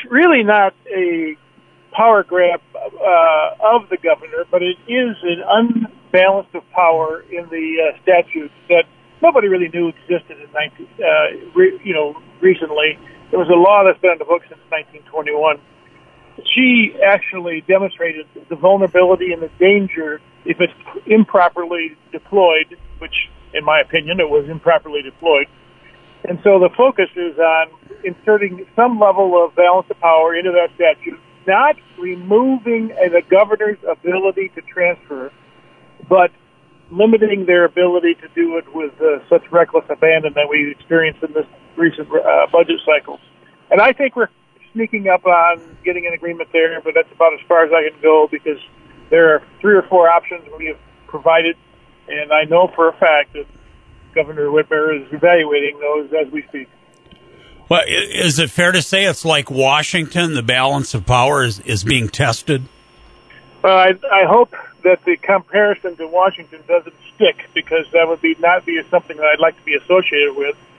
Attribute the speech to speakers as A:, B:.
A: really not a power grab of the governor, but it is an unbalance of power in the statutes that nobody really knew existed in recently. There was a law that's been on the books since 1921. She actually demonstrated the vulnerability and the danger if it's improperly deployed, which, in my opinion, it was improperly deployed. And so the focus is on inserting some level of balance of power into that statute, not removing the governor's ability to transfer, but limiting their ability to do it with such reckless abandon that we experienced in this recent budget cycle. And I think we're sneaking up on getting an agreement there, but that's about as far as I can go because there are 3 or 4 options we have provided, and I know for a fact that Governor Whitmer is evaluating those as we speak.
B: Well, is it fair to say it's like Washington, the balance of power is being tested?
A: Well, I hope that the comparison to Washington doesn't stick because that would not be something that I'd like to be associated with.